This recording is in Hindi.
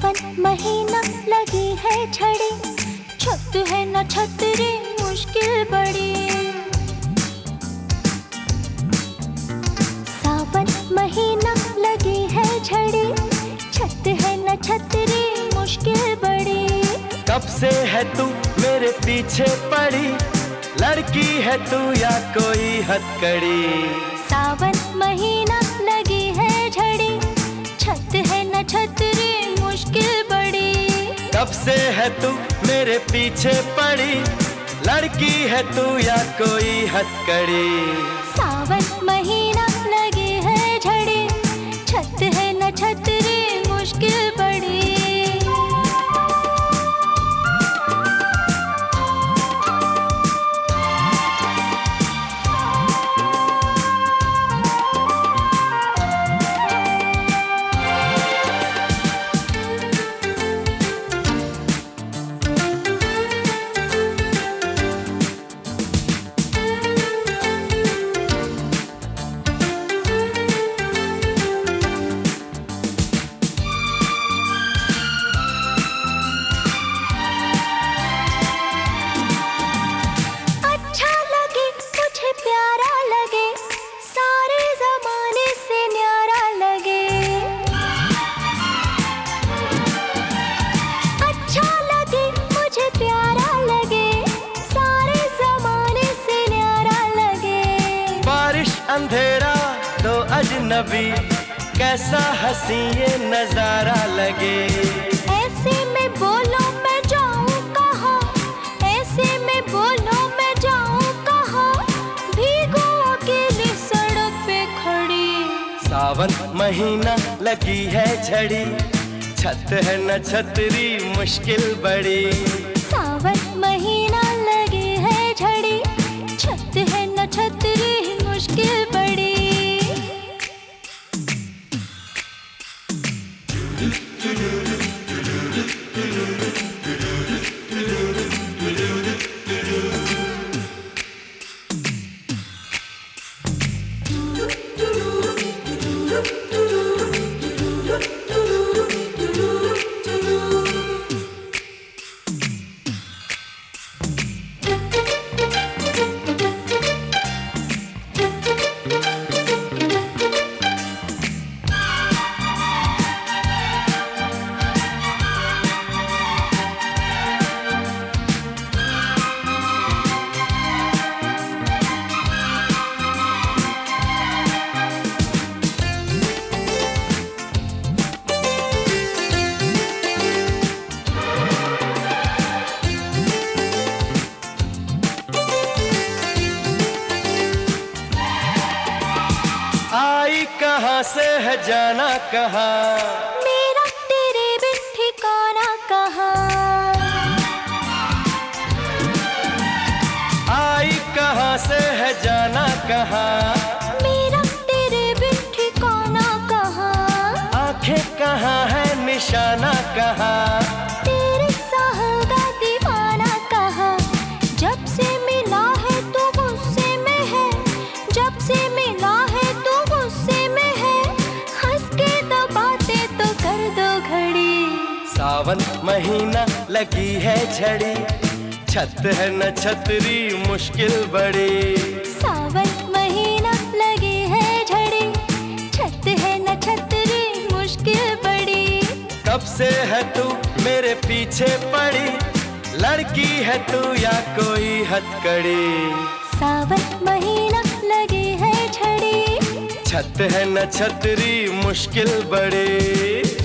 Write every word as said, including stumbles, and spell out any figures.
सावन महीना लगी है झड़ी, छत है न छतरी मुश्किल बड़ी। सावन महीना लगी है झड़ी, छत है न छतरी मुश्किल बड़ी। कब से है तू मेरे पीछे पड़ी, लड़की है तू या कोई हथकड़ी। सावन महीना लगी है झड़ी, छत है न छतरी मुश्किल बड़ी। कब से है तू मेरे पीछे पड़ी, लड़की है तू या कोई हथकड़ी। सावन महीना लगी है झड़ी, छत है न छतरी मुश्किल बड़ी। प्यारा लगे, सारे जमाने से न्यारा लगे। अच्छा लगे मुझे प्यारा लगे, सारे जमाने से न्यारा लगे। बारिश अंधेरा तो अजनबी, कैसा हंसी ये नजारा लगे। ऐसे में बोलो मैं जाऊं कहाँ, ऐसे में बोलो मैं जाऊं कहाँ, भीगो अकेली सड़क पे खड़ी। सावन महीना लगी है झड़ी, छत है न छतरी मुश्किल बड़ी। सावन महीना लगी है झड़ी, छत है न छतरी मुश्किल बड़ी। आई कहाँ से है जाना कहाँ, मेरा तेरे बिन ठिकाना कहाँ। आई कहाँ से है जाना कहाँ, मेरा तेरे बिन ठिकाना कहाँ। आंखें कहाँ है निशाना कहाँ, तेरे साहगा दीवाना कहाँ। जब से मिला है तू गुस्से में है, जब से मिला है तू गुस्से में है, हंस के दबाते तो कर दो घड़ी। सावन महीना लगी है झड़ी, छत है न छतरी मुश्किल बड़ी। सावन महीना लगी है झड़ी, छत है न छतरी मुश्किल बड़ी। कब से है तू मेरे पीछे पड़ी, लड़की है तू या कोई हथकड़ी। सावन महीना लगी है झड़ी, छत है न छतरी मुश्किल बड़ी।